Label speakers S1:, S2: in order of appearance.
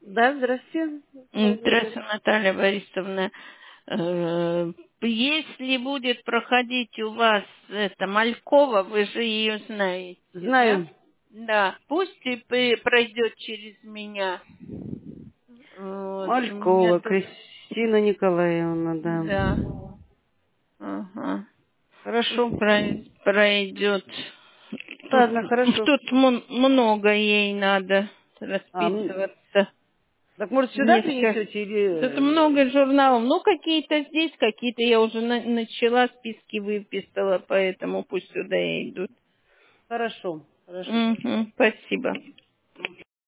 S1: Да, здрасте.
S2: Здравствуйте, Наталья Борисовна. Если будет проходить у вас эта Малькова, вы же ее знаете, да?
S1: Знаю.
S2: Да, пусть и пройдет через меня. Вот, у меня
S1: Малькова,
S2: тут,
S1: Кристина Николаевна, да.
S2: да, ага. Пусть
S1: Хорошо.
S2: пройдет.
S1: Ладно, хорошо.
S2: Тут много ей надо
S1: А,
S2: расписываться.
S1: так может сюда
S2: Несколько.
S1: принесете
S2: Тут
S1: или...
S2: много журналов. Ну, какие-то здесь, какие-то я уже начала, списки выписала, поэтому пусть сюда и идут.
S1: Хорошо, хорошо.
S2: Мгм, спасибо.